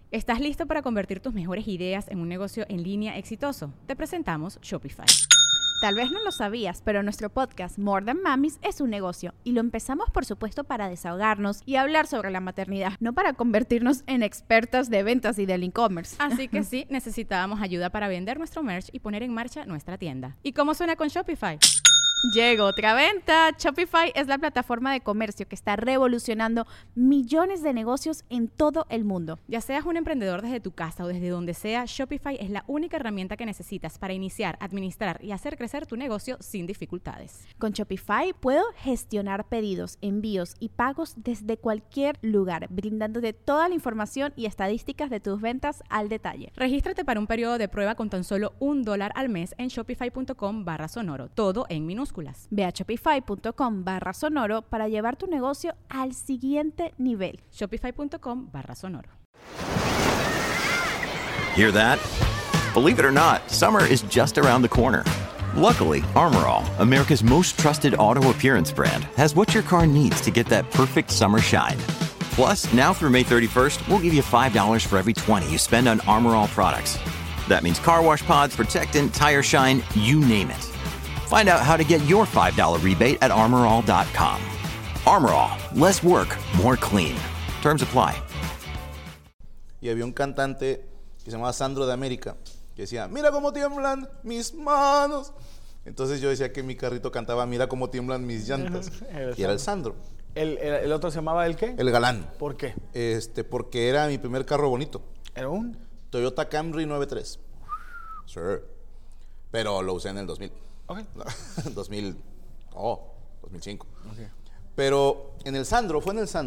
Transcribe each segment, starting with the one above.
¿Estás listo para convertir tus mejores ideas en un negocio en línea exitoso? Te presentamos Shopify. Tal vez no lo sabías, pero nuestro podcast More Than Mamis es un negocio y lo empezamos por supuesto para desahogarnos y hablar sobre la maternidad, no para convertirnos en expertas de ventas y del e-commerce. Así que sí, necesitábamos ayuda para vender nuestro merch y poner en marcha nuestra tienda. ¿Y cómo suena con Shopify? Llegó otra venta. Shopify es la plataforma de comercio que está revolucionando millones de negocios en todo el mundo. Ya seas un emprendedor desde tu casa o desde donde sea, Shopify es la única herramienta que necesitas para iniciar, administrar y hacer crecer tu negocio sin dificultades. Con Shopify puedo gestionar pedidos, envíos y pagos desde cualquier lugar, brindándote toda la información y estadísticas de tus ventas al detalle. Regístrate para un periodo de prueba con tan solo $1 al mes en shopify.com/sonoro, todo en minúsculas. Ve a shopify.com/sonoro para llevar tu negocio al siguiente nivel. Shopify.com/sonoro. Hear that? Believe it or not, summer is just around the corner. Luckily, Armor All, America's most trusted auto appearance brand, has what your car needs to get that perfect summer shine. Plus, now through May 31st, we'll give you $5 for every $20 you spend on Armor All products. That means car wash pods, protectant, tire shine, you name it. Find out how to get your $5 rebate at armorall.com. Armor All, less work, more clean. Terms apply. Y había un cantante que se llamaba Sandro de América que decía, mira cómo tiemblan mis manos. Entonces yo decía que mi carrito cantaba, mira cómo tiemblan mis llantas. Y era el Sandro. ¿El otro se llamaba el qué? El Galán. ¿Por qué? Porque era mi primer carro bonito. ¿Era un? Toyota Camry 93. Sure. Pero lo usé en el 2000. Ok. 2005. Okay. Pero en el Sandro,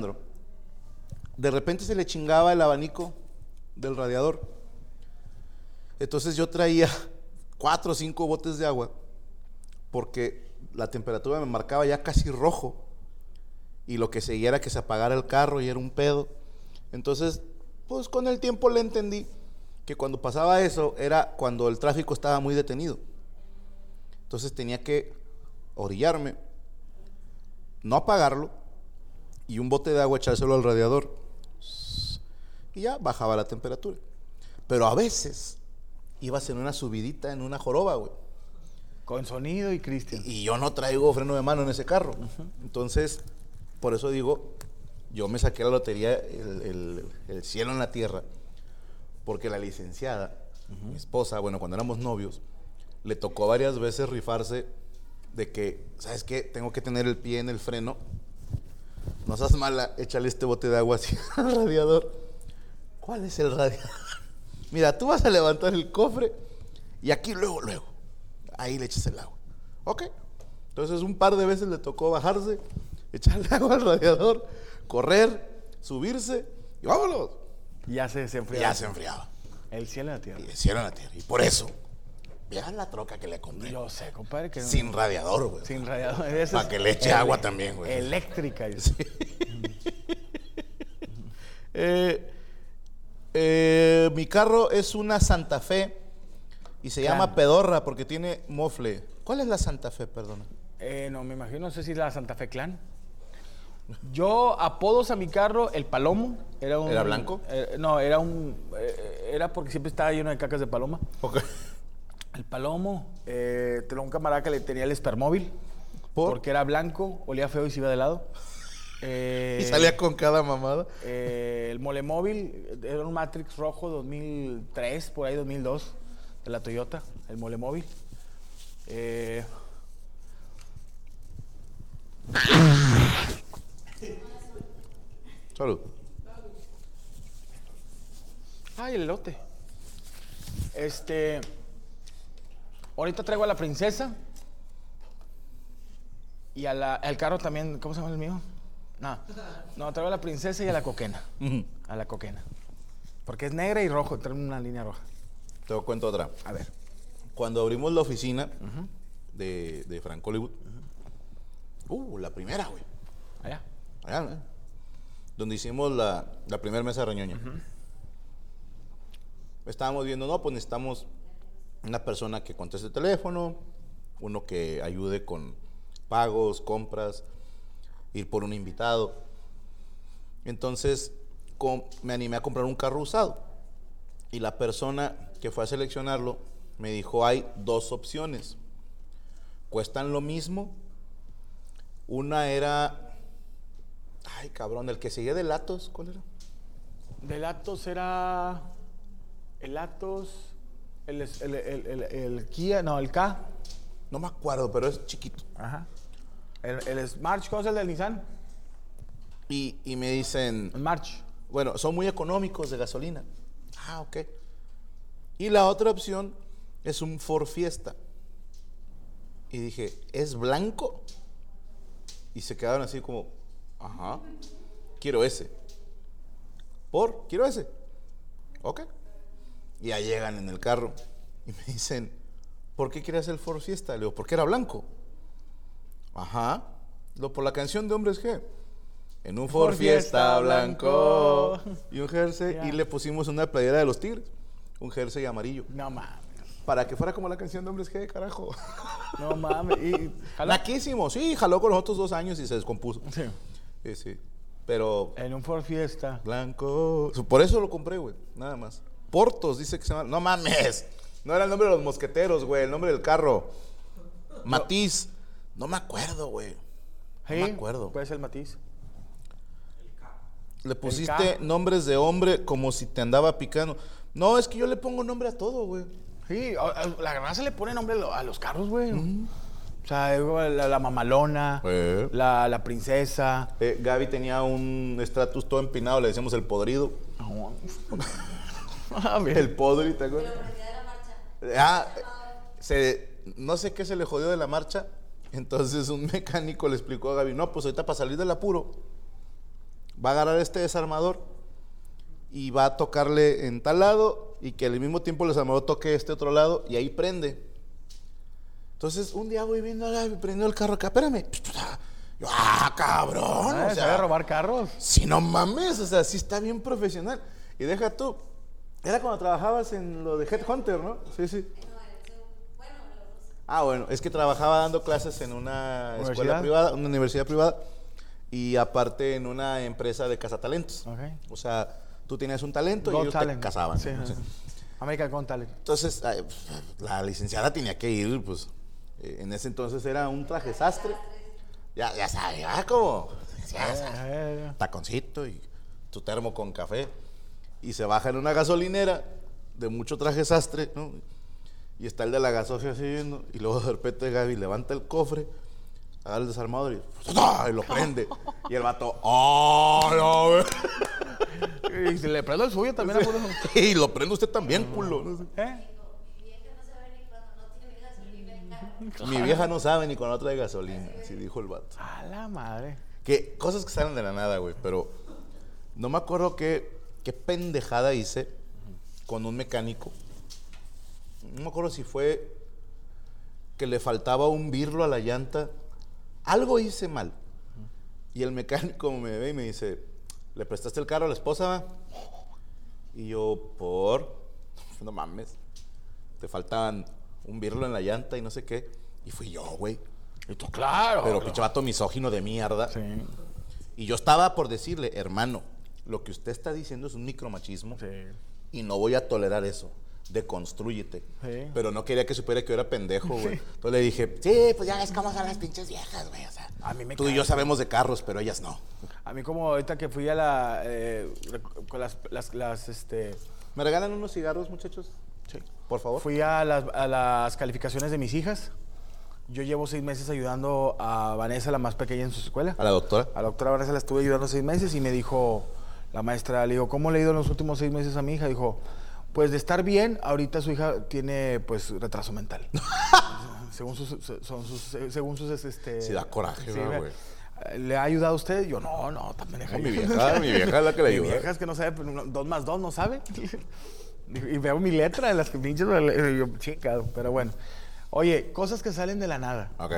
de repente se le chingaba el abanico del radiador. Entonces yo traía 4 o 5 botes de agua porque la temperatura me marcaba ya casi rojo y lo que seguía era que se apagara el carro y era un pedo. Entonces, pues con el tiempo le entendí que cuando pasaba eso era cuando el tráfico estaba muy detenido. Entonces tenía que orillarme, no apagarlo y un bote de agua echárselo al radiador y ya bajaba la temperatura. Pero a veces ibas en una subidita, en una joroba, güey. Con sonido y Cristian. Y yo no traigo freno de mano en ese carro. Entonces, por eso digo, yo me saqué la lotería, el cielo en la tierra, porque la licenciada, mi esposa, bueno, cuando éramos novios, le tocó varias veces rifarse de que, ¿sabes qué? Tengo que tener el pie en el freno. No seas mala, échale este bote de agua así al radiador. ¿Cuál es el radiador? Mira, tú vas a levantar el cofre y aquí luego, ahí le echas el agua. Ok. Entonces un par de veces le tocó bajarse, echarle agua al radiador, correr, subirse y vámonos. Ya se enfriaba. Ya se enfriaba. El cielo en la tierra. Y el cielo en la tierra. Y por eso, vean la troca que le compré. Yo sé, compadre. Que sin radiador, güey. Sin radiador. Para que le eche agua también, güey. Eléctrica. Sí. Mi carro es una Santa Fe y se llama Pedorra porque tiene mofle. ¿Cuál es la Santa Fe, perdona? No, me imagino, no sé si la Santa Fe Clan. Yo apodos a mi carro, el Palomo. ¿Era blanco? No, era porque siempre estaba lleno de cacas de paloma. Okay. El Palomo, tenía un camarada que le tenía el Spermóvil. Porque era blanco, olía feo y se iba de lado. Y salía con cada mamada. El Molemóvil, era un Matrix rojo 2003, por ahí 2002, de la Toyota, el Molemóvil. Salud. Ay, el elote. Ahorita traigo a la princesa y al carro también. ¿Cómo se llama el mío? No, traigo a la princesa y a la coquena. A la coquena. Porque es negra y rojo, trae una línea roja. Te cuento otra. A ver. Cuando abrimos la oficina de Frank Hollywood, la primera, güey. Allá, ¿no? Donde hicimos la primera mesa de reñoña. Estábamos viendo, pues necesitamos una persona que conteste el teléfono, uno que ayude con pagos, compras, ir por un invitado. Entonces me animé a comprar un carro usado. Y la persona que fue a seleccionarlo me dijo, hay 2 opciones. Cuestan lo mismo. Una era... Ay, cabrón, el que seguía de Atos, ¿cuál era? Del Atos era... El Atos... El Kia, no, el K. No me acuerdo, pero es chiquito. Ajá. El Smart, ¿cómo es el del Nissan? Y me dicen... El March. Bueno, son muy económicos de gasolina. Ah, ok. Y la otra opción es un Ford Fiesta. Y dije, ¿es blanco? Y se quedaron así como, ajá, quiero ese. Quiero ese. Ok. Y ya llegan en el carro y me dicen, ¿por qué querías el Ford Fiesta? Le digo, porque era blanco. Ajá. Por la canción de Hombres G. En un Ford Fiesta blanco y un jersey, y le pusimos una playera de los Tigres, un jersey amarillo. No mames. Para que fuera como la canción de Hombres G, carajo. No mames. ¿Y jaló? Naquísimo, sí, jaló con nosotros 2 años y se descompuso. Sí. Sí. Pero En un Ford Fiesta. blanco. Por eso lo compré, güey, nada más. Portos, dice que se llama. No mames. No era el nombre de los mosqueteros, güey, el nombre del carro. Matiz. No me acuerdo, güey. No me acuerdo. Puede ser el Matiz. Le pusiste nombres de hombre como si te andaba picando. No, es que yo le pongo nombre a todo, güey. Sí, la raza le pone nombre a los carros, güey. O sea, la mamalona, la princesa. Gaby tenía un Stratus todo empinado, le decíamos el podrido. El podri, ¿te acuerdas? No sé qué se le jodió de la marcha. Entonces un mecánico le explicó a Gaby, no, pues ahorita para salir del apuro va a agarrar este desarmador y va a tocarle en tal lado y que al mismo tiempo el desarmador toque este otro lado y ahí prende. Entonces un día voy viendo a Gaby prendiendo el carro acá, espérame. Yo, cabrón. O sea, ¿sabe robar carros? Si no mames, o sea, sí está bien profesional. Y deja tú, era cuando trabajabas en lo de Headhunter, ¿no? Sí. Bueno, es que trabajaba dando clases en una escuela privada, una universidad privada, y aparte en una empresa de cazatalentos. Okay. O sea, tú tenías un talento y ellos te cazaban. Sí. American Got Talent. Entonces, la licenciada tenía que ir, pues, en ese entonces era un traje sastre. Ya sabes, como taconcito y tu termo con café. Y se baja en una gasolinera de mucho traje sastre, ¿no? Y está el de la gasosa así viendo, y luego de repente Gaby levanta el cofre, agarra el desarmador y lo prende. Y el vato, no, y si le prendo el suyo también. Y lo prende usted también, culo. No sé. Mi vieja no sabe ni cuando trae gasolina, así dijo el vato. A la madre. Que cosas que salen de la nada, güey, pero no me acuerdo qué pendejada hice con un mecánico. No me acuerdo si fue que le faltaba un birlo a la llanta. Algo hice mal. Y el mecánico me ve y me dice, ¿le prestaste el carro a la esposa? Y yo, no mames, te faltaban un birlo en la llanta y no sé qué. Y fui yo, güey. Y tú, claro. Pero pinche vato misógino de mierda. Sí. Y yo estaba por decirle, hermano, lo que usted está diciendo es un micromachismo. Sí. Y no voy a tolerar eso. Deconstrúyete. Sí. Pero no quería que supiera que yo era pendejo, güey. Sí. Entonces le dije, sí, pues ya ves cómo son las pinches viejas, güey. O sea, a mí me tú y yo sabemos de carros, pero ellas no. A mí como ahorita que fui a la... con las ¿Me regalan unos cigarros, muchachos? Sí. Por favor. Fui a las calificaciones de mis hijas. Yo llevo 6 meses ayudando a Vanessa, la más pequeña, en su escuela. ¿A la doctora? A la doctora Vanessa la estuve ayudando 6 meses y me dijo la maestra, le digo, ¿cómo le he ido en los últimos 6 meses a mi hija? Dijo, pues de estar bien, ahorita su hija tiene pues retraso mental. según sus Sí, da coraje, sí, güey. ¿Le ha ayudado a usted? Yo, no, también deja. Mi vieja es la que le ayuda. Mi vieja es que no sabe, 2 más 2 no sabe. Y veo mi letra en las que pinches, yo, chingado, pero bueno. Oye, cosas que salen de la nada. Ok.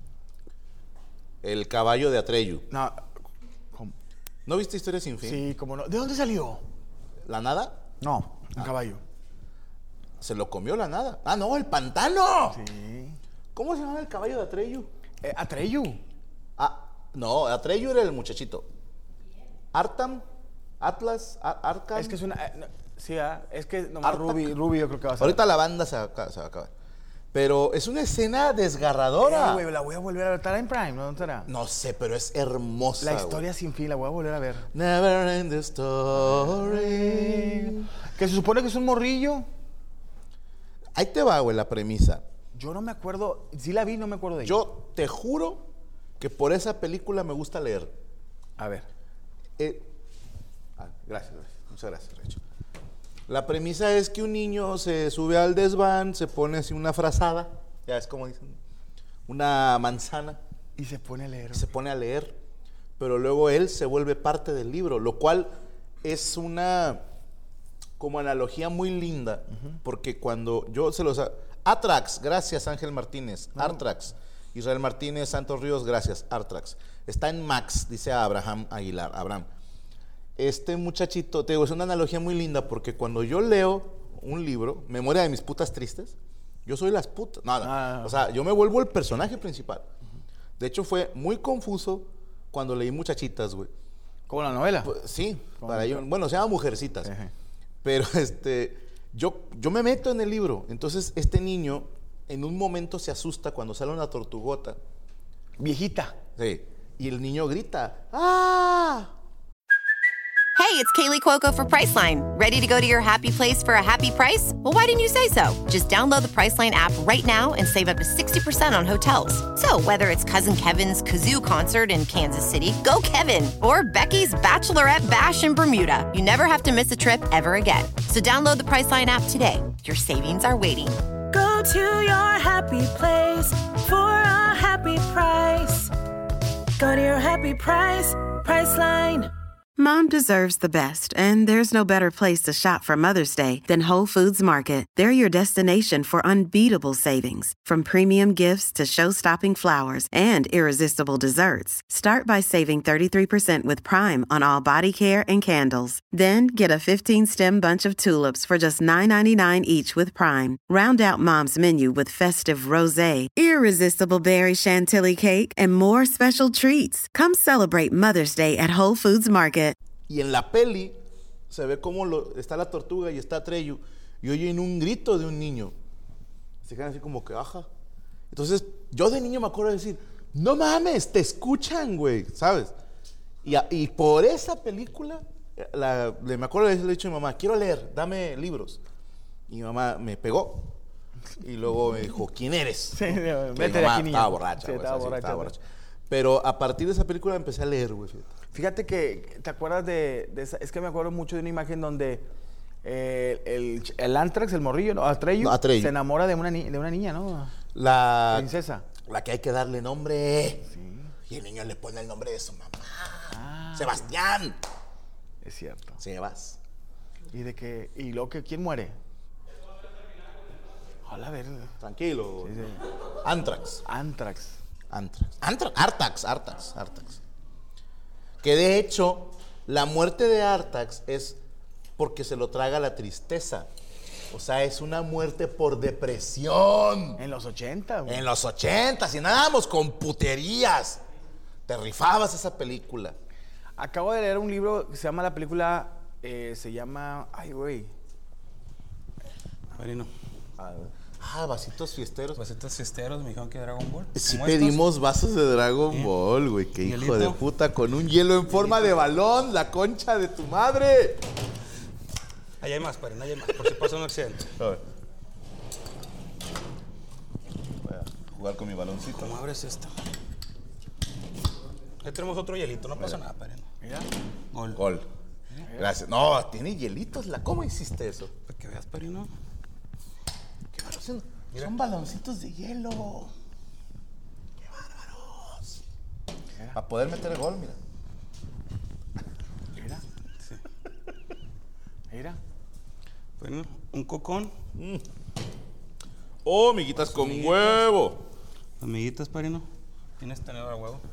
El caballo de Atreyu. No, ¿cómo? ¿No viste Historia sin fin? Sí, cómo no. ¿De dónde salió? ¿La nada? No, un caballo. ¿Se lo comió la nada? ¡Ah, no, el pantano! Sí. ¿Cómo se llama el caballo de Atreyu? Atreyu. No, Atreyu era el muchachito. Artam, Atlas, Arkham. Es que es una... Sí, es que nomás Ruby yo creo que va a ser. Ahorita la banda se va a acabar. Pero es una escena desgarradora. Güey, la voy a volver a ver. ¿Estará en Prime? ¿No? ¿Dónde estará? No sé, pero es hermosa. La historia sin fin, la voy a volver a ver. Never end the story. Que se supone que es un morrillo. Ahí te va, güey, la premisa. Yo no me acuerdo. Sí la vi, no me acuerdo de ella. Yo te juro que por esa película me gusta leer. A ver. Gracias. Muchas gracias, Recho. La premisa es que un niño se sube al desván, se pone así una frazada, ya es como dicen, una manzana. Y se pone a leer. Se pone a leer, pero luego él se vuelve parte del libro, lo cual es una como analogía muy linda, porque cuando yo se los... Artrax, gracias Ángel Martínez, Artrax. Israel Martínez, Santos Ríos, gracias, Artrax. Está en Max, dice Abraham Aguilar, Abraham. Este muchachito, te digo, es una analogía muy linda porque cuando yo leo un libro, Memoria de mis putas tristes, yo soy las putas. O sea, yo me vuelvo el personaje principal. De hecho, fue muy confuso cuando leí Muchachitas, güey. ¿Como la novela? Pues, sí, para yo, bueno, se llama Mujercitas. Pero yo me meto en el libro. Entonces, este niño en un momento se asusta cuando sale una tortugota. Viejita. Sí. Y el niño grita, ¡ah! Hey, it's Kaylee Cuoco for Priceline. Ready to go to your happy place for a happy price? Well, why didn't you say so? Just download the Priceline app right now and save up to 60% on hotels. So whether it's Cousin Kevin's Kazoo Concert in Kansas City, go Kevin, or Becky's Bachelorette Bash in Bermuda, you never have to miss a trip ever again. So download the Priceline app today. Your savings are waiting. Go to your happy place for a happy price. Go to your happy price, Priceline. Mom deserves the best, and there's no better place to shop for Mother's Day than Whole Foods Market. They're your destination for unbeatable savings, from premium gifts to show-stopping flowers and irresistible desserts. Start by saving 33% with Prime on all body care and candles. Then get a 15-stem bunch of tulips for just $9.99 each with Prime. Round out Mom's menu with festive rosé, irresistible berry chantilly cake, and more special treats. Come celebrate Mother's Day at Whole Foods Market. Y en la peli se ve cómo está la tortuga y está Treyu y oyen un grito de un niño. Se quedan así como que, ajá. Entonces, yo de niño me acuerdo de decir, no mames, te escuchan, güey, ¿sabes? Y por esa película, me acuerdo de haberle dicho a mi mamá, quiero leer, dame libros. Y mi mamá me pegó. Y luego me dijo, ¿quién eres? Sí, ¿no? vete de aquí, niña. Estaba borracha, Sí, güey, estaba borracha. Pero a partir de esa película empecé a leer, güey. Fíjate que, ¿te acuerdas de esa? Es que me acuerdo mucho de una imagen donde el Antrax, el morrillo, ¿no? Atreyu, se enamora de una niña, ¿no? La princesa. La que hay que darle nombre. Sí. Y el niño le pone el nombre de su mamá. Sebastián. Es cierto. Sebas. ¿Y luego que quién muere? Hola, a ver. Tranquilo. Sí. Antrax. Artax. Que de hecho, la muerte de Artax es porque se lo traga la tristeza. O sea, es una muerte por depresión. En los 80, güey. En los 80, si andábamos con puterías. Te rifabas esa película. Acabo de leer un libro que se llama la película, se llama, ay, güey. Marino. Vasitos fiesteros. Vasitos fiesteros, me dijeron que Dragon Ball. Sí pedimos vasos de Dragon Ball, güey. Qué hijo de puta, con un hielo en forma de balón, la concha de tu madre. Allá hay más, Marino, allá hay más, por si pasa un accidente. A ver. Voy a jugar con mi baloncito. ¿Cómo abres esto? Ahí tenemos otro hielito, no pasa nada, Marino. Mira. Gol. Gracias. No, tiene hielitos. ¿Cómo hiciste eso? Para que veas, Marino. Son baloncitos de hielo. ¡Qué bárbaros! Para poder meter el gol, mira. Sí. Mira. Bueno, un cocón. Oh, amiguitas con huevo. Amiguitas, Parino. ¿Tienes tenedor a huevo?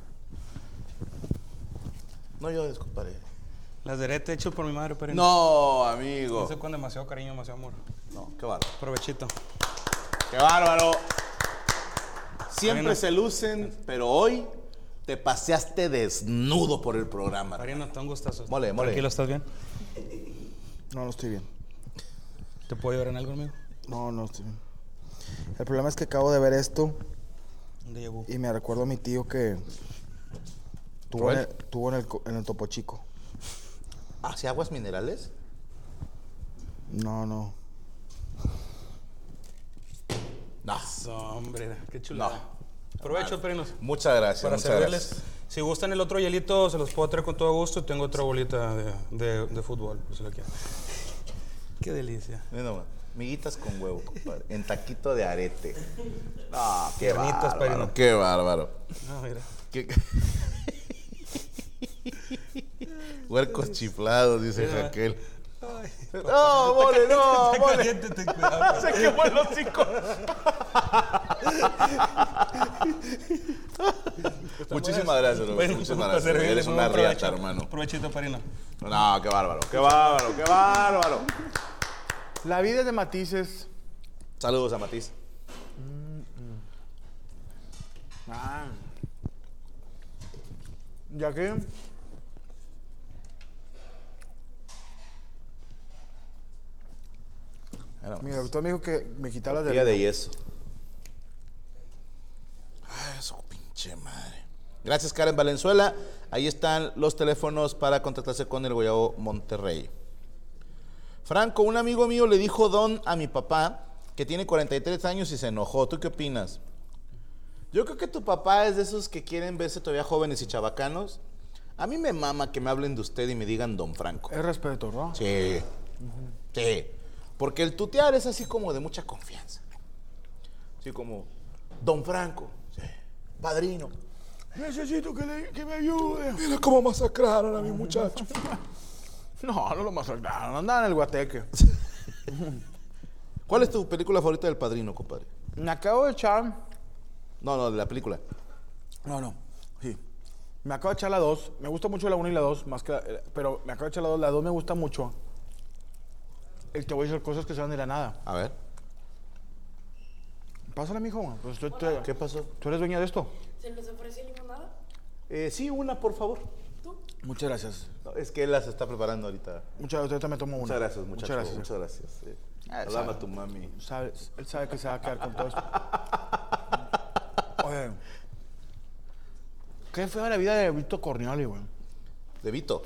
No, yo descomparé. Las derete hecho por mi madre, Parino. No, amigo. No sé, con demasiado cariño, demasiado amor. No, qué bárbaro. Provechito. ¡Qué bárbaro! Siempre se lucen, pero hoy te paseaste desnudo por el programa. Marino, te un gustazo. Mole. Tranquilo, ¿estás bien? No estoy bien. ¿Te puedo ayudar en algo, amigo? No, sí. El problema es que acabo de ver esto ¿Dónde llevo? y me recuerdo a mi tío que tuvo en el Topo Chico. ¿Hacia aguas minerales? No. No. Hombre, qué chulada. No. Provecho, perinos. Muchas gracias. Para muchas servirles. gracias. Si gustan el otro hielito, se los puedo traer con todo gusto. Tengo otra bolita de fútbol, pues si lo quieren. Qué delicia. Mira nomás, miguitas con huevo, compadre. En taquito de arete. No, qué Piernitas, bárbaro. padrino. Qué bárbaro. No, mira. Huercos chiflados, dice Mira. Raquel. Ay, No, mole, no, está mole. caliente, ten cuidado. Se quemó el hocico. Muchísimas gracias, Roberto. Bueno, Muchísimas para gracias. servirles, Eres un una buen riata, provecho. hermano. Provechito, perino. No, qué bárbaro, qué bárbaro, qué bárbaro. La vida es de matices. Saludos a Matiz. Ya que mi doctor me dijo que me quitara Día de de yeso. Ay, eso pinche madre. Gracias, Karen Valenzuela. Ahí están los teléfonos para contactarse con el Guayabo Monterrey. Franco, un amigo mío le dijo don a mi papá que tiene 43 años y se enojó. ¿Tú qué opinas? Yo creo que tu papá es de esos que quieren verse todavía jóvenes y chabacanos. A mí me mama que me hablen de usted y me digan don Franco. Es respeto, ¿no? Sí. Sí. Porque el tutear es así como de mucha confianza. Así como, don Franco, sí, padrino. Necesito que me ayude. Mira cómo masacraron a mi muchacho. No lo masacraron. Andaban en el Guateque. ¿Cuál es tu película favorita del padrino, compadre? Me acabo de echar. No, de la película. No. Sí. Me acabo de echar la 2. Me gusta mucho la 1 y la 2. Pero me acabo de echar la 2. La 2 me gusta mucho. Y te voy a decir cosas que salen de la nada. A ver. Pásale, mijo. Pues ¿Qué pasó? ¿Tú eres dueña de esto? ¿Se les ofrece limonada? Sí, una, por favor. Muchas gracias. No, es que él las está preparando ahorita. Muchas gracias. Ahorita me tomo una. Muchas gracias, muchacho. Muchas gracias. Muchas gracias. Sí. Hablame sabe. a tu mami. Él sabe que se va a quedar con todo esto. Oye. Qué fea la vida de Vito Corleone, güey. De Vito.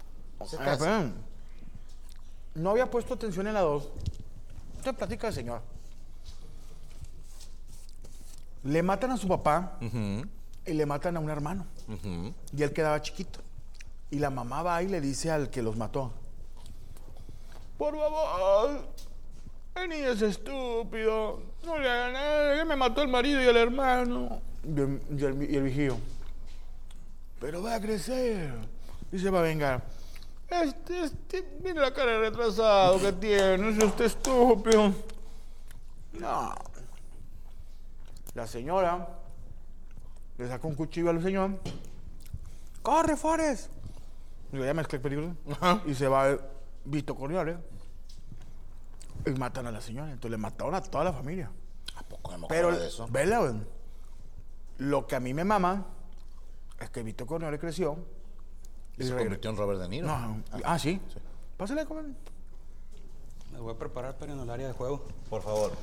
No había puesto atención en la 2. Te platica el señor. Le matan a su papá y le matan a un hermano. Y él quedaba chiquito. Y la mamá va y le dice al que los mató: por favor, el niño es estúpido. No le hagan nada. Él me mató el marido y el hermano. Y el viejillo: pero va a crecer y se va a vengar. Mira la cara de retrasado que tiene, es usted estúpido. No. La señora le saca un cuchillo al señor. ¡Corre, Forrest! Digo, ya mezclé películas. Y se va Vito Corleone. Y matan a la señora. Entonces le mataron a toda la familia. ¿A poco no me Pero, acuerdo de eso? vela, güey. Lo que a mí me mama es que Vito Corleone creció. Y se convirtió en Robert De Niro. No. ¿Sí? Pásale a comer. Me voy a preparar para en el área de juego. Por favor.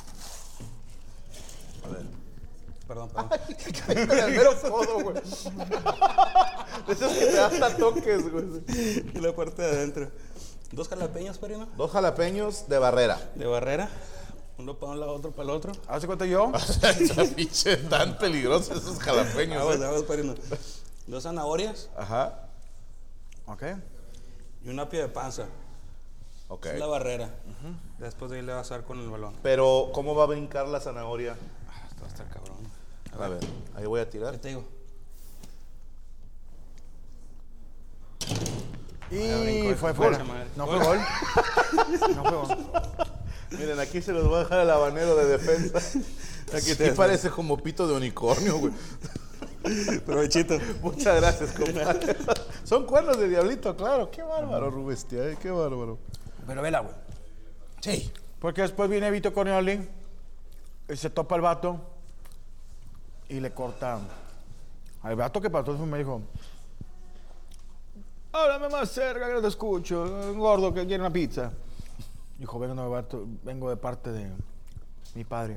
A ver. Perdón. El mero codo, güey. Esos que te das hasta toques, güey. Y la parte de adentro. 2 jalapeños, perino. 2 jalapeños de barrera. De barrera. Uno para un lado, otro para el otro. ¿Hace cuenta yo? Esa pinche tan peligrosos esos jalapeños. Vamos, perino. 2 zanahorias. Ajá. Ok. Y un apio de panza. Ok. Es la barrera. Después de ahí le vas a dar con el balón. Pero, ¿cómo va a brincar la zanahoria? Esto va a estar cabrón. A ver, ahí voy a tirar. ¿Qué te digo? Y fue fuera. No fue gol. No fue gol. Miren, aquí se los voy a dejar el habanero de defensa. Aquí te parece como pito de unicornio, güey. Provechito. Muchas gracias, compadre. Son cuernos de diablito, claro. Qué bárbaro, Rubestia, qué bárbaro. Pero vela, güey. Sí. Porque después viene Vito Corleone y se topa al vato y le corta. Al vato que pasó me dijo: háblame más cerca que no te escucho. Gordo que quiere una pizza. Hijo, vengo de parte de mi padre.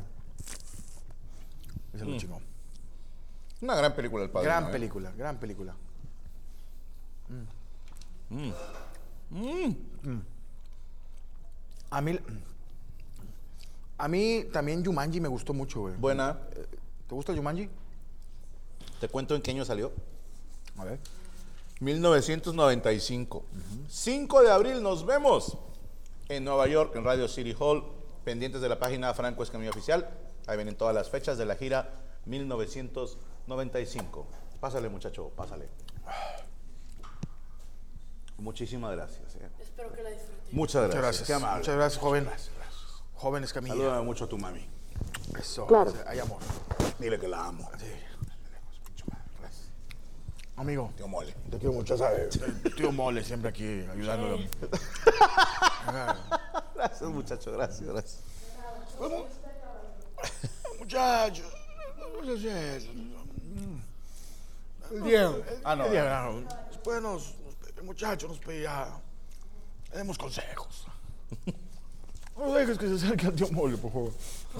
Y se lo chingó. Una gran película, El Padrino. Gran película, gran película. A mí también Jumanji me gustó mucho, güey. Buena. ¿Te gusta Jumanji? Te cuento en qué año salió. A ver. 1995. 5 de abril nos vemos en Nueva York, en Radio City Hall. Pendientes de la página Franco Escamilla Oficial. Ahí vienen todas las fechas de la gira 1995. Pásale, muchacho, pásale. Muchísimas gracias. Espero que la disfruten. Muchas gracias. Qué amable. Muchas gracias, joven. Joven Escamilla. Salúdame mucho a tu mami. Eso. Claro. Hay amor. Dile que la amo. Sí. Amigo. Tío Mole. Te quiero mucho, ¿sabes? Tío Mole siempre aquí ayudándolo. Gracias, muchacho. Gracias. ¿Cómo? Muchachos. El Diego. no. El Diego. Después el muchacho nos pedía. Le demos consejos. No dejes que se acerque al tío Mole, por favor.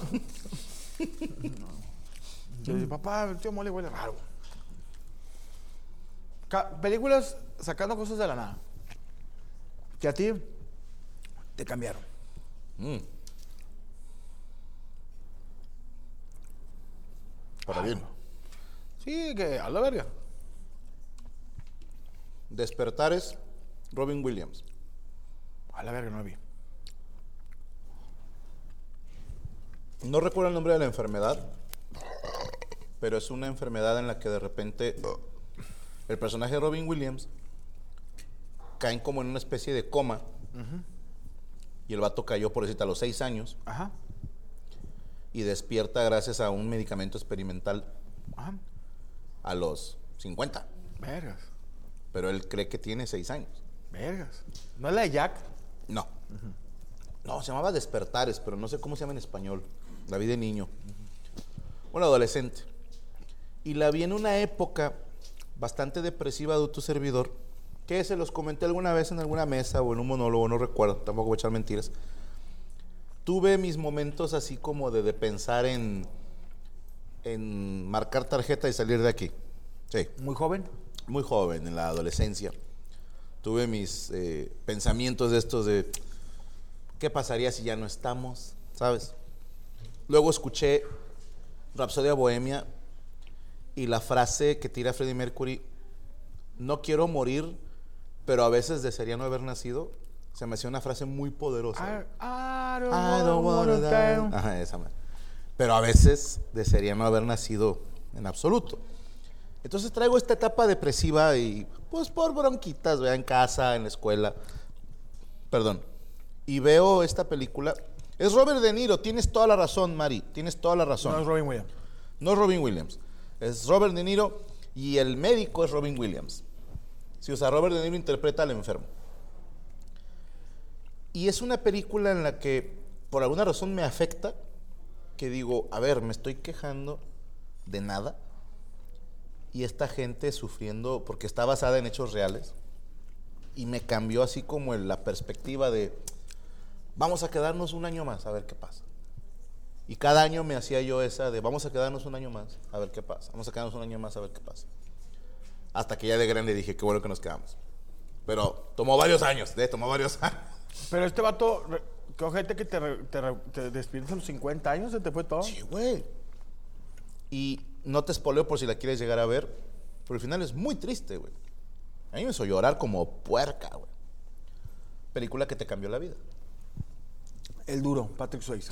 Yo dije, papá, el tío Mole huele raro. Películas sacando cosas de la nada. Que a ti te cambiaron. Para bien. Sí, que a la verga. Despertares, Robin Williams. A la verga no la vi. No recuerdo el nombre de la enfermedad, pero es una enfermedad en la que de repente el personaje de Robin Williams caen como en una especie de coma. Y el vato cayó, por decirte, a los 6 años. Ajá. Y despierta gracias a un medicamento experimental Ajá. a los 50. Vergas. Pero él cree que tiene 6 años. Vergas. ¿No es la de Jack? No. No, se llamaba Despertares, pero no sé cómo se llama en español. La vi de niño. Un adolescente. Y la vi en una época bastante depresiva de tu servidor, que se los comenté alguna vez en alguna mesa o en un monólogo, no recuerdo, tampoco voy a echar mentiras. Tuve mis momentos así como de pensar en marcar tarjeta y salir de aquí. Sí. ¿Muy joven? Muy joven, en la adolescencia. Tuve mis pensamientos de estos de ¿qué pasaría si ya no estamos? ¿Sabes? Luego escuché Rapsodia Bohemia y la frase que tira Freddie Mercury, no quiero morir, pero a veces desearía no haber nacido, se me hacía una frase muy poderosa. I don't wanna die. Ajá, esa madre. Pero a veces desearía no haber nacido en absoluto. Entonces traigo esta etapa depresiva y pues por bronquitas, en casa, en la escuela. Perdón. Y veo esta película. Es Robert De Niro, tienes toda la razón, Mari, tienes toda la razón. No es Robin Williams. No es Robin Williams, es Robert De Niro y el médico es Robin Williams. Sí, o sea, Robert De Niro interpreta al enfermo. Y es una película en la que por alguna razón me afecta, que digo, a ver, me estoy quejando de nada y esta gente sufriendo, porque está basada en hechos reales, y me cambió así como la perspectiva de vamos a quedarnos un año más a ver qué pasa. Y cada año me hacía yo esa de vamos a quedarnos un año más a ver qué pasa, vamos a quedarnos un año más a ver qué pasa. Hasta que ya de grande dije, qué bueno que nos quedamos. Pero tomó varios años, tomó varios años. Pero este vato, qué ojete que te despiertas a los 50 años, se te fue todo. Sí, güey. Y no te espoleo por si la quieres llegar a ver, pero al final es muy triste, güey. A mí me hizo llorar como puerca, güey. Película que te cambió la vida. El duro, Patrick Swayze.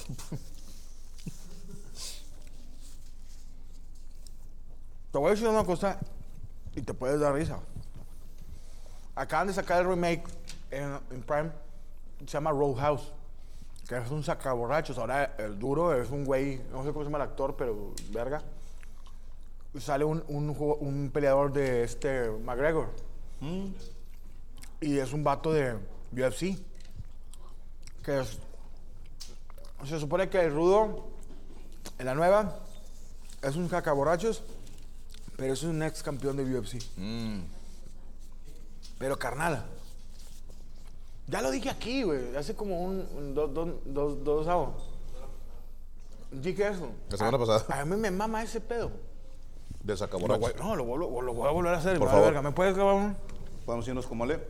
Te voy a decir una cosa y te puedes dar risa. Acaban de sacar el remake en Prime, se llama Roadhouse, que es un sacaborrachos. Ahora el duro es un güey, no sé cómo se llama el actor, pero verga. Sale un peleador de McGregor. Y es un vato de UFC. Se supone que el rudo, en la nueva, es un sacaborrachos, pero es un ex campeón de UFC. Pero carnal, Ya lo dije aquí, güey. Hace como dos sábados. Dije eso. La semana pasada. A mí me mama ese pedo. De sacaborracho. Lo voy a volver a hacer. Por Vale, favor. verga, ¿me puedes grabar uno? Podemos irnos como le.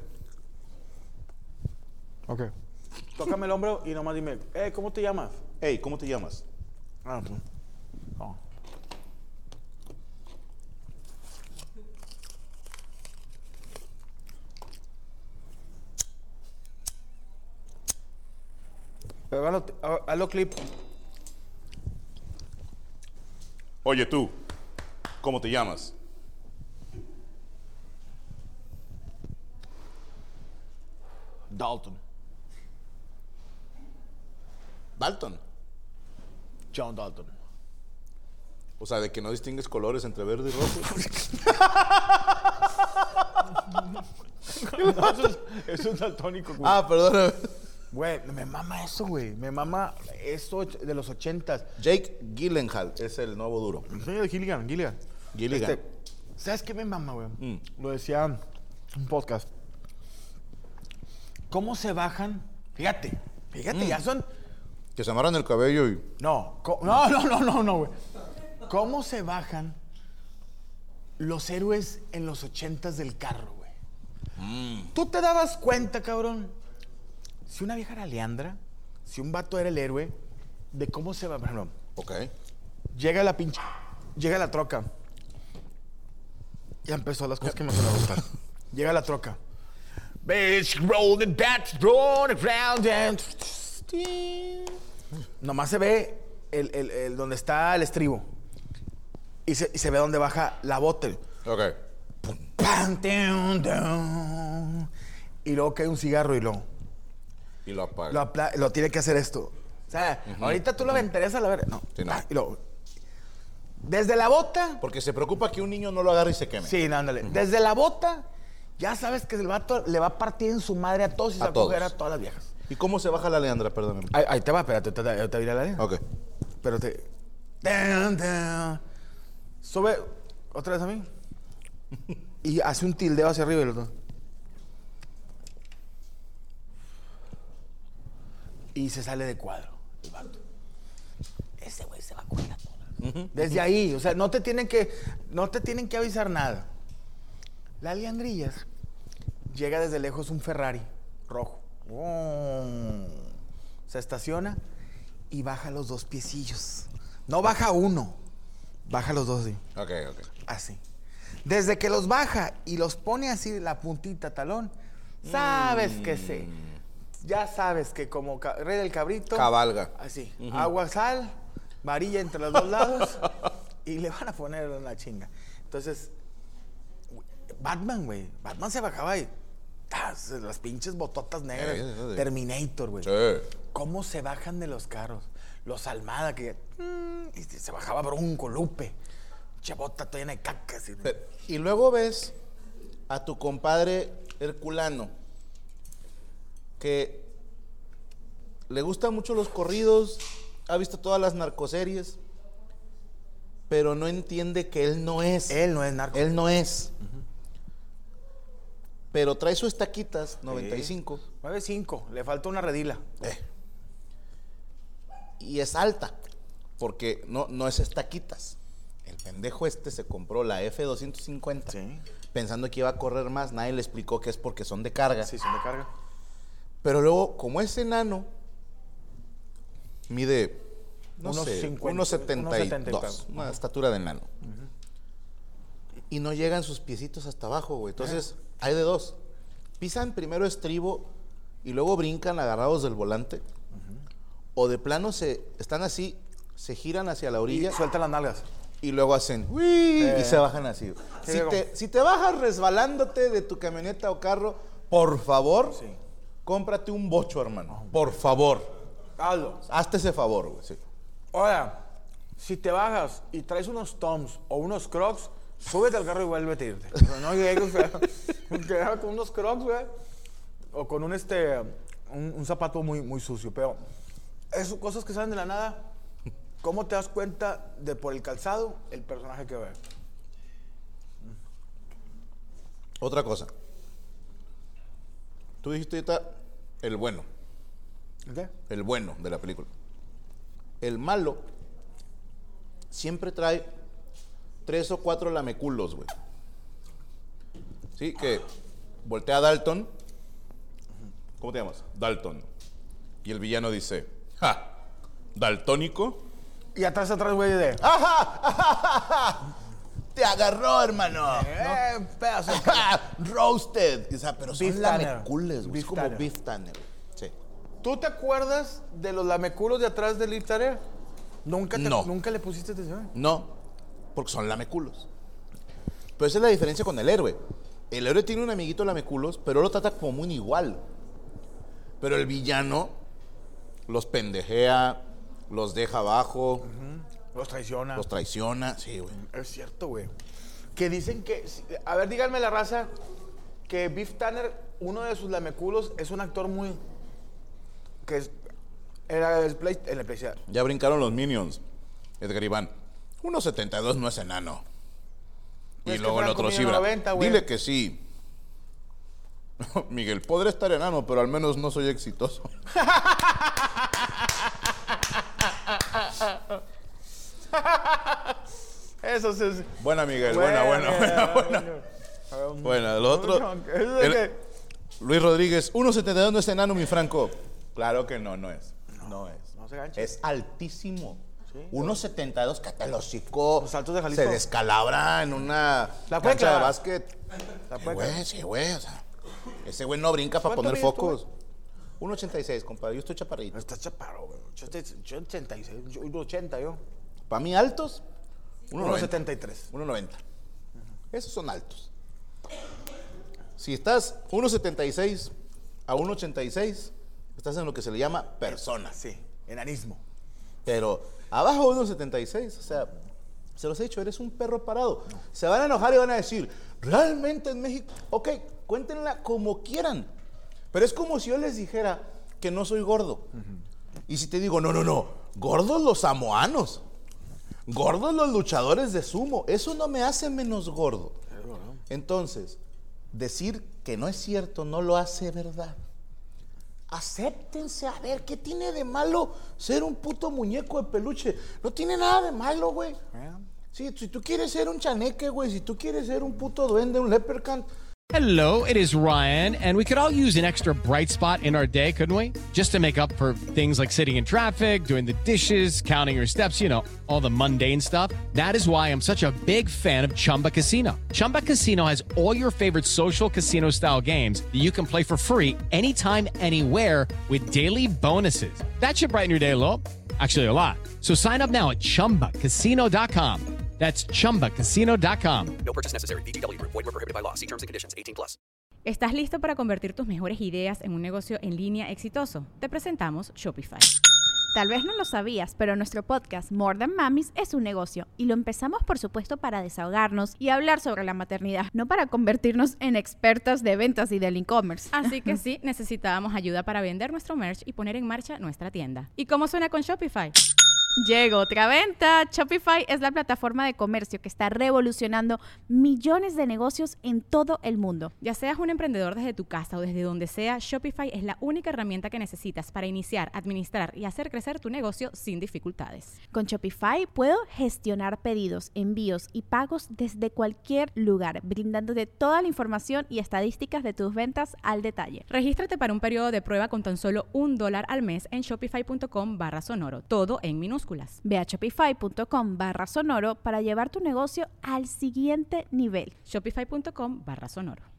Ok. Tócame el hombro y nomás dime, ¿cómo te llamas? Hey, ¿cómo te llamas? Ah, pues. No. Pero hazlo clip. Oye tú, ¿cómo te llamas? Dalton. Dalton. John Dalton. O sea, de que no distingues colores entre verde y rojo. No, eso es daltónico, güey. Ah, perdóname. Güey, me mama eso, güey. Me mama eso de los 80s. Jake Gyllenhaal es el nuevo duro. Sí, de Gilligan. Gilligan. ¿Sabes qué me mama, güey? Lo decía un podcast. ¿Cómo se bajan? Fíjate, ya son... Que se amarran el cabello y... No, güey. ¿Cómo se bajan los héroes en los 80s del carro, güey? ¿Tú te dabas cuenta, cabrón? Si una vieja era Leandra, si un vato era el héroe, de cómo se va... Por ejemplo, Ok. llega la troca. Ya empezó las cosas que me van a gustar. Llega la troca. Bitch, roll the bats, roll the ground and... Nomás se ve el donde está el estribo. Y se ve donde baja la botel. Ok. Y luego cae un cigarro y Y lo apaga. lo tiene que hacer esto. O sea, ahorita tú lo aventarías a la verga. No. Sí, no. Y luego, desde la bota... Porque se preocupa que un niño no lo agarre y se queme. Sí, no, ándale. Desde la bota, ya sabes que el vato le va a partir en su madre a todos y se va a coger a todas las viejas. ¿Y cómo se baja la Leandra? Perdóname. Ahí te va, espérate, te diré la ley. Ok. Espérate. Sube otra vez a mí. Y hace un tildeo hacia arriba y los dos. Y se sale de cuadro el vato. Ese güey se va a coger a todas. Desde ahí, o sea, no te tienen que avisar nada. La Leandrillas llega desde lejos un Ferrari rojo. Se estaciona y baja los dos piecillos. No baja uno, baja los dos así. Ok. Así. Desde que los baja y los pone así la puntita talón, sabes que sí. Ya sabes que como rey del cabrito. Cabalga. Así. Agua, sal, varilla entre los dos lados y le van a poner una chinga. Entonces, Batman, güey. Batman se bajaba y las pinches bototas negras. Sí. Terminator, güey. Sí. ¿Cómo se bajan de los carros? Los Almada, que y se bajaba Bronco, Lupe. Chabota toda llena de cacas. Y luego ves a tu compadre Herculano, que le gustan mucho los corridos, ha visto todas las narcoseries, pero no entiende que él no es. Él no es narco. Él no es. Pero trae sus taquitas, 95. 9.5, le falta una redila. Y es alta, porque no es estaquitas. El pendejo se compró la F250, Sí. pensando que iba a correr más. Nadie le explicó que es porque son de carga. Sí, son de carga. Pero luego, como es enano, mide, no sé, 1.72, una estatura de enano. Y no llegan sus piecitos hasta abajo, güey. Entonces, hay de dos. Pisan primero estribo y luego brincan agarrados del volante. O de plano están así, se giran hacia la orilla. Y sueltan las nalgas. Y luego hacen ¡uy! Y se bajan así. Sí, Si te bajas resbalándote de tu camioneta o carro, por favor, cómprate un bocho, hermano. Por favor. Hazlo. Hazte ese favor, güey. Sí. Ahora, si te bajas y traes unos Toms o unos Crocs, súbete al carro y vuélvete a irte. O sea, no llegues, quedar con unos Crocs, güey. O con un zapato muy, muy sucio. Pero esas cosas que salen de la nada, ¿cómo te das cuenta de por el calzado el personaje que ve? Otra cosa. Tú dijiste ahorita el bueno. ¿Qué? El bueno de la película. El malo siempre trae 3 o 4 lameculos, güey. Sí, que voltea a Dalton. ¿Cómo te llamas? Dalton. Y el villano dice, ¡ja! ¿Daltónico? Y atrás, güey, de... ¡Ajá! ¡Ajá! ¡Te agarró, hermano! Pedazo. Roasted. O sea, pero son Beef Tanner. lamecules, güey. Es Beef como Tanner. Beef Tanner. Sí. ¿Tú te acuerdas de los lameculos de atrás del Leaf Tanner? ¿Nunca le pusiste atención? No, porque son lameculos. Pero esa es la diferencia con el héroe. El héroe tiene un amiguito lameculos, pero lo trata como un igual. Pero el villano los pendejea, los deja abajo, Los traiciona. los traiciona. Sí, güey. Es cierto, güey. Que dicen que... A ver, díganme la raza que Beef Tanner, uno de sus lameculos, es un actor muy... que es... Era en el PlayStation. Ya brincaron los Minions. Edgar Iván. 1.72 no es enano. Pues Y es luego que el otro Franco sí. mide 90, güey. Dile que sí. Miguel, podré estar enano, pero al menos no soy exitoso. Eso sí es... Buena, Miguel. Buena. Bueno, el otro. Luis Rodríguez, 1.72 no es enano, mi Franco. Claro que no es. No es. No se ganche. Es altísimo. 1.72, que te lo hocicó. Los Altos de Jalisco. Se descalabra en una La puede cancha de clavar. básquet. La puede clavar. Sí, güey. O sea, ese güey no brinca para ¿Cuánto poner mides tú, focos. 1.86, compadre. Yo estoy chaparrito. Estás chaparro, güey. Yo 86, yo 1.80 yo. Para mí, altos, 1.73. 1.90. Esos son altos. Si estás 1.76 a 1.86, estás en lo que se le llama persona. Sí, enanismo. Pero abajo de 1.76, o sea, se los he dicho, eres un perro parado. Se van a enojar y van a decir, ¿realmente en México? Ok, cuéntenla como quieran. Pero es como si yo les dijera que no soy gordo. Y si te digo, no, gordos los samoanos, gordos los luchadores de sumo, eso no me hace menos gordo. Entonces, decir que no es cierto no lo hace verdad. Acéptense, a ver, ¿qué tiene de malo ser un puto muñeco de peluche? No tiene nada de malo, güey. Sí, si tú quieres ser un chaneque, güey, si tú quieres ser un puto duende, un leprechaun. Hello, it is Ryan, and we could all use an extra bright spot in our day, couldn't we? Just to make up for things like sitting in traffic, doing the dishes, counting your steps, you know, all the mundane stuff. That is why I'm such a big fan of Chumba Casino. Chumba Casino has all your favorite social casino-style games that you can play for free anytime, anywhere with daily bonuses. That should brighten your day a little. Actually, a lot. So sign up now at ChumbaCasino.com. That's ChumbaCasino.com. No purchase necessary. VGW Group. Void where prohibited by law. See terms and conditions. 18+. ¿Estás listo para convertir tus mejores ideas en un negocio en línea exitoso? Te presentamos Shopify. Tal vez no lo sabías, pero nuestro podcast More Than Mamis es un negocio y lo empezamos por supuesto para desahogarnos y hablar sobre la maternidad, no para convertirnos en expertas de ventas y del e-commerce. Así que sí, necesitábamos ayuda para vender nuestro merch y poner en marcha nuestra tienda. ¿Y cómo suena con Shopify? Llegó otra venta. Shopify es la plataforma de comercio que está revolucionando millones de negocios en todo el mundo. Ya seas un emprendedor desde tu casa o desde donde sea, Shopify es la única herramienta que necesitas para iniciar, administrar y hacer crecer tu negocio sin dificultades. Con Shopify puedo gestionar pedidos, envíos y pagos desde cualquier lugar, brindándote toda la información y estadísticas de tus ventas al detalle. Regístrate para un periodo de prueba con tan solo $1 al mes en shopify.com/sonoro, todo en minúsculas. Ve a shopify.com/sonoro para llevar tu negocio al siguiente nivel. Shopify.com/sonoro.